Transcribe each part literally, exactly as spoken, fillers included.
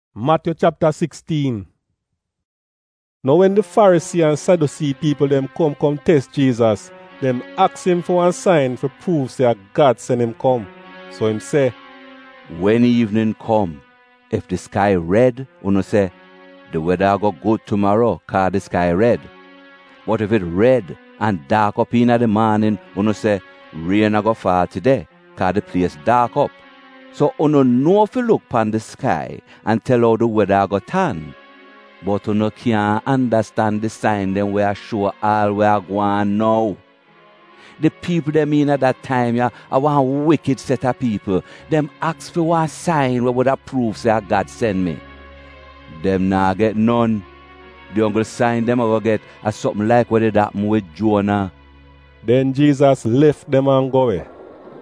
Matthew chapter sixteen. Now when the Pharisee and Sadducee people them come come test Jesus, them ask him for one sign for prove say God send him come. So him say, when evening come, if the sky red, uno say, the weather go good tomorrow, cause the sky red. But if it red and dark up in the morning, uno say, rain a go fall today, cause the place dark up. So uno know if you look pon the sky and tell how the weather go turn. But uno can't understand the sign them where show all where go on now. The people them in at that time, yeah, are one wicked set of people. Them ask for one sign where would have prove say God send me. Them nah get none. The only sign them will get a something like what did happen with Jonah. Then Jesus left them and go away.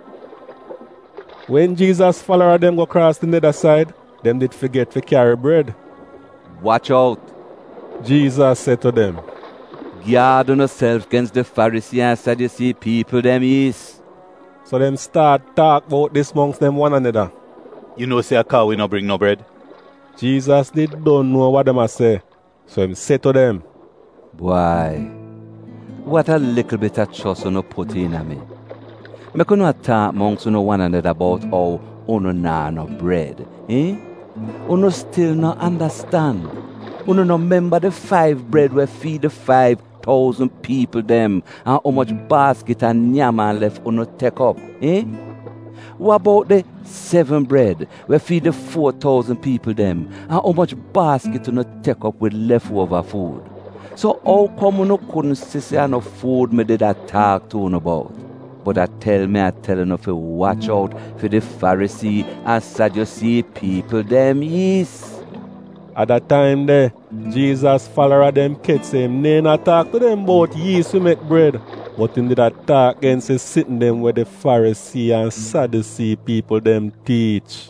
When Jesus followed them go across the other side, them did forget to carry bread. Watch out. Jesus said to them, guard on yourself against the Pharisee and Sadducee people them is. So them start talk about this amongst them one another. You know say a cow we no bring no bread? Jesus did don't know what them a say. So him said to them, boy, what a little bit of trust you no put in a me. Me could not talk amongst you no one another about how uno nah no bread. Eh? Uno still no understand. Uno no remember the five bread we feed the five thousand people them and how much basket and nyama left uno take up. Eh? What about the seven bread we feed the four thousand people them and how much basket uno take up with leftover food? So how come uno couldn't see enough food me did I talk to uno about? But I tell me, I tell enough to watch out for the Pharisee and Sadducee people them is. At that time there, Jesus follower them kids say him nay not talk to them about yeast to make bread. But him did not talk against the sitting them where the Pharisee and Sadducee people them teach.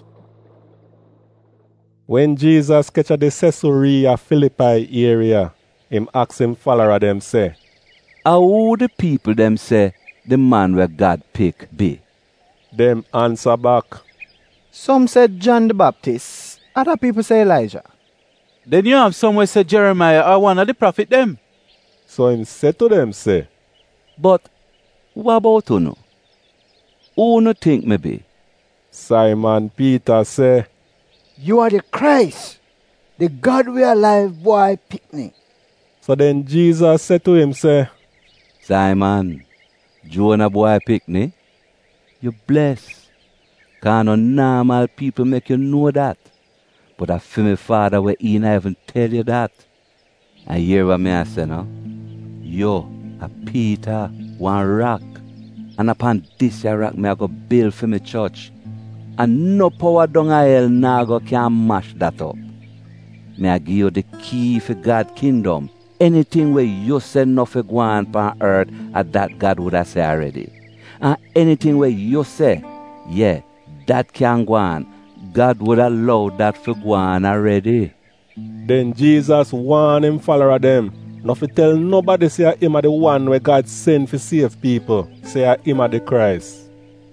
When Jesus catch at the Caesarea Philippi area, him ask him follower them say, how the people them say the man where God pick be? Them answer back, some said John the Baptist, other people say Elijah. Then you have some where say Jeremiah or one of the prophet them. So him said to them say, but what about uno? Who no think me be? Simon Peter say, you are the Christ, the God we alive boy picnic. So then Jesus said to him say, Simon, Jonah boy picnic, you blessed. Cause no normal people make you know that. But I feel my Father where in heaven tell you that. And hear what me I say now? Yo, a Peter, one rock. And upon this ya rock me I go build for my church. And no power down a hell now go can mash that up. Me I give you the key for God's kingdom. Anything where you say nothing go on upon earth, at that God would have said already. And anything where you say, yeah, that can go on, God would allow that for go on already. Then Jesus warned him follower them, not to tell nobody say him are the one where God sent for save people, say him are the Christ.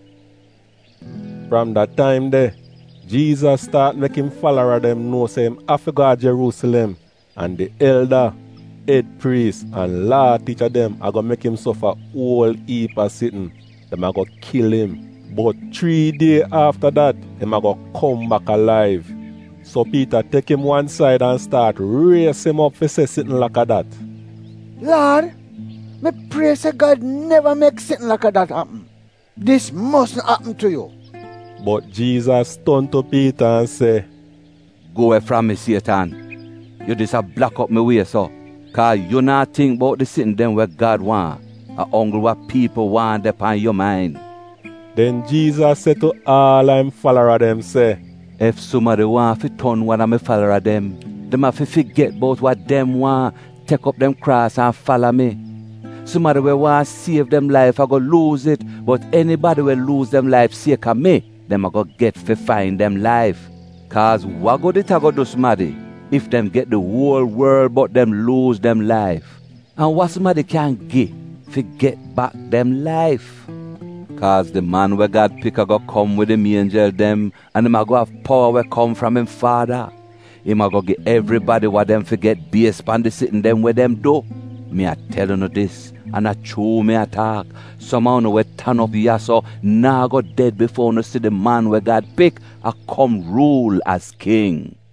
From that time there, Jesus start making follower them know say him have to go to Jerusalem, and the elder, head priest and law teacher them are going to make him suffer whole heap of sitting. Them are going to kill him. But three days after that, him are going to come back alive. So Peter take him one side and start raise him up for say sitting like that. Lord, me pray say God never make sitting like that happen. This mustn't happen to you. But Jesus turned to Peter and say, go away from me, Satan. You just have block up my way, so. Cause you not think about the sitting them where God want, a only what people want upon your mind. Then Jesus said to all them follower them, say, if somebody want to turn one of my follower them, them have to forget about what them want, take up them cross and follow me. Somebody will want to save them life, I go lose it, but anybody will lose them life sake of me, them I go get to find them life. Cause what go they go do somebody? If them get the whole world but them lose them life. And what somebody can get, forget back them life. Cause the man where God pick a go come with the angel them, and them a go have power where come from him Father. him a go give everybody what them forget based on the sitting them where them do. Me a telling you this, and a true me a talk. Some of you will turn up here so now go dead before you see the man where God pick a come rule as king.